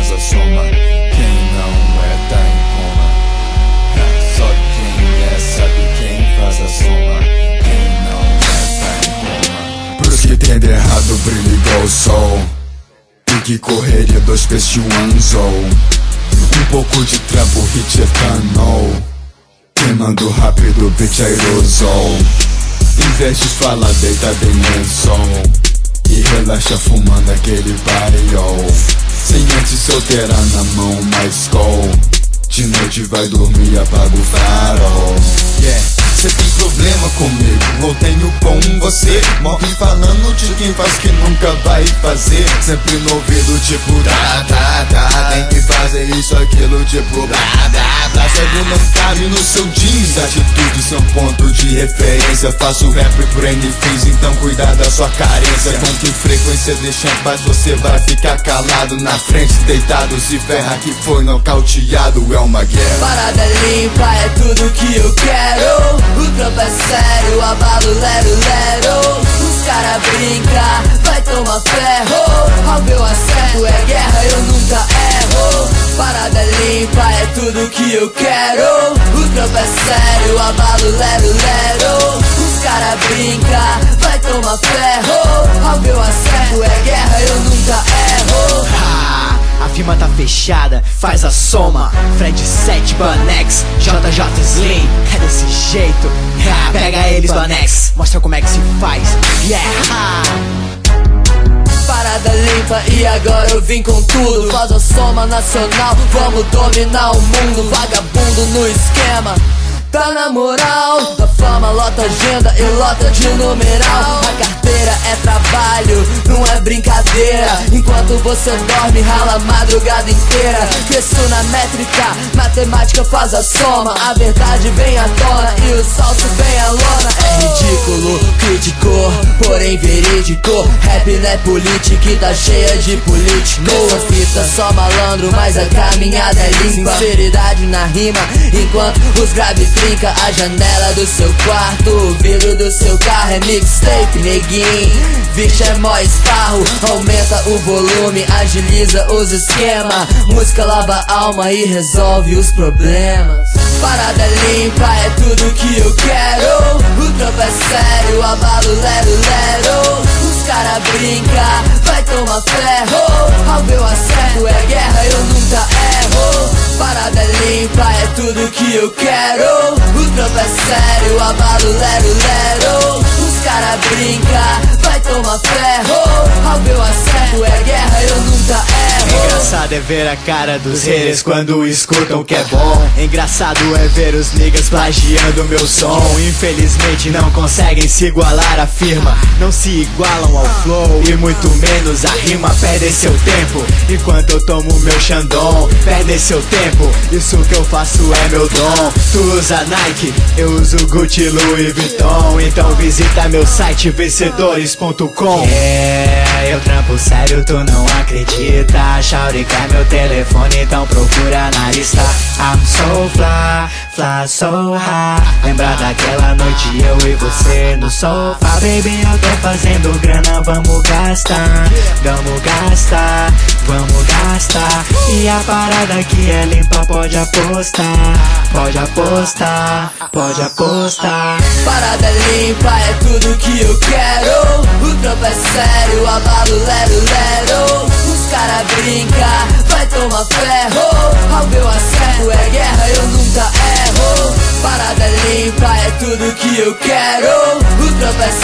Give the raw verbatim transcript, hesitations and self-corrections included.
faz a soma. Quem não é tá em coma. Só quem é sabe quem faz a soma. Quem não é tá em coma. Pros que entendem errado brilha igual o sol. Tem que correria, dois pés de um anzol. Um pouco de trampo, hit etanol. Queimando rápido, beat aerosol. Em vez de falar, deita bem lençol e relaxa fumando aquele bariol. Sem antes solteira na mão, mais call. De noite vai dormir, apaga o farol. Yeah, cê tem problema comigo, ou tenho com você. Morre falando de quem faz que nunca vai fazer. Sempre no ouvido tipo tá, tá, tá. Tem que fazer isso, aquilo tipo blá, blá, blá. Cego não cabe no seu jeans. Atitudes são ponto de referência. Faço rap por N fins, então cuida da sua carência. Com que frequência deixa em paz, você vai ficar calado. Na frente deitado, se ferra que foi nocauteado. É uma guerra. Parada limpa, é tudo que eu quero. O trampo é sério, abalo lero lero. Os cara brinca, vai tomar ferro. Ao meu acerto é guerra, eu nunca erro. Parada limpa, é tudo que eu quero. O trampo é sério, abalo lero lero. Os cara brinca, vai tomar ferro. Ao meu acerto é guerra, eu nunca erro. A firma tá fechada, faz a soma. Fred sete, Banex, J J Slim. É desse jeito, ha, pega eles, Banex. Mostra como é que se faz, yeah. Parada limpa e agora eu vim com tudo. Faz a soma nacional, vamos dominar o mundo. Vagabundo no esquema, tá na moral. Da fama lota agenda e lota de numeral. A carteira é trabalho, não é brincadeira. Enquanto você dorme, rala a madrugada inteira. Cresço na métrica, matemática faz a soma. A verdade vem à tona e o salto vem à lona. É ridículo, crítico, porém verídico. Rap não é política e tá cheia de político. Nessa fita só malandro, mas a caminhada é limpa. Sinceridade na rima, enquanto os graves trinca a janela do seu quarto. O vidro do seu carro é mixtape, neguinho. Vixe, é mó esparro. Aumenta o volume, agiliza os esquemas. Música lava a alma e resolve os problemas. Parada limpa, é tudo que eu quero. O trampo é sério, abalo lero lero. Os cara brinca, vai tomar ferro. Ao meu acerto é guerra, eu nunca erro. Parada limpa, é tudo que eu quero. O trampo é sério, abalo lero lero. Os cara brinca, vai tomar ferro. Ao meu acerto é guerra, eu nunca erro. Engraçado é ver a cara dos haters quando escutam que é bom. Engraçado é ver os niggas plagiando meu som. Infelizmente não conseguem se igualar à firma. Não se igualam ao flow e muito menos a rima. Perdem seu tempo enquanto eu tomo meu Xandão. Perdem seu tempo, isso que eu faço é meu dom. Tu usa Nike, eu uso Gucci, Louis Vuitton. Então visita meu site vencedores ponto com. Yeah, eu trampo sério, tu não acredita. Shaurika é meu telefone, então procura na lista. I'm so fly, fly so high. Lembra daquela noite eu e você no sofá. Baby, eu tô fazendo grana, vamos gastar. Vamos gastar, vamos gastar. E a parada que é limpa, pode apostar. Pode apostar, pode apostar. Parada limpa, é tudo que eu quero. O trampo é sério, abalo lero lero. Os cara brinca, vai tomar ferro. Ao meu acerto é guerra, eu nunca erro. Parada limpa, é tudo que eu quero. O trampo é